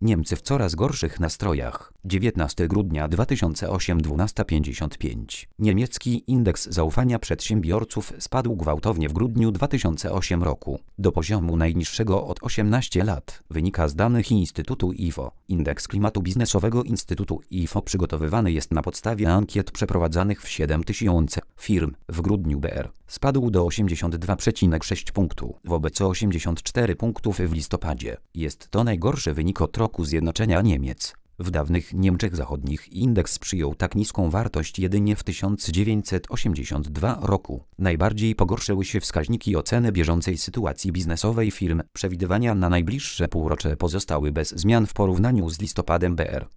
Niemcy w coraz gorszych nastrojach. 19 grudnia 2008, 12:55. Niemiecki indeks zaufania przedsiębiorców spadł gwałtownie w grudniu 2008 roku do poziomu najniższego od 18 lat. Wynika z danych Instytutu IFO. Indeks klimatu biznesowego Instytutu IFO przygotowywany jest na podstawie ankiet przeprowadzanych w 7000 firm. W grudniu BR spadł do 82,6 punktu, wobec 84 punktów w listopadzie. Jest to najgorszy wynik od roku zjednoczenia Niemiec. W dawnych Niemczech Zachodnich indeks przyjął tak niską wartość jedynie w 1982 roku. Najbardziej pogorszyły się wskaźniki oceny bieżącej sytuacji biznesowej firm. Przewidywania na najbliższe półrocze pozostały bez zmian w porównaniu z listopadem BR.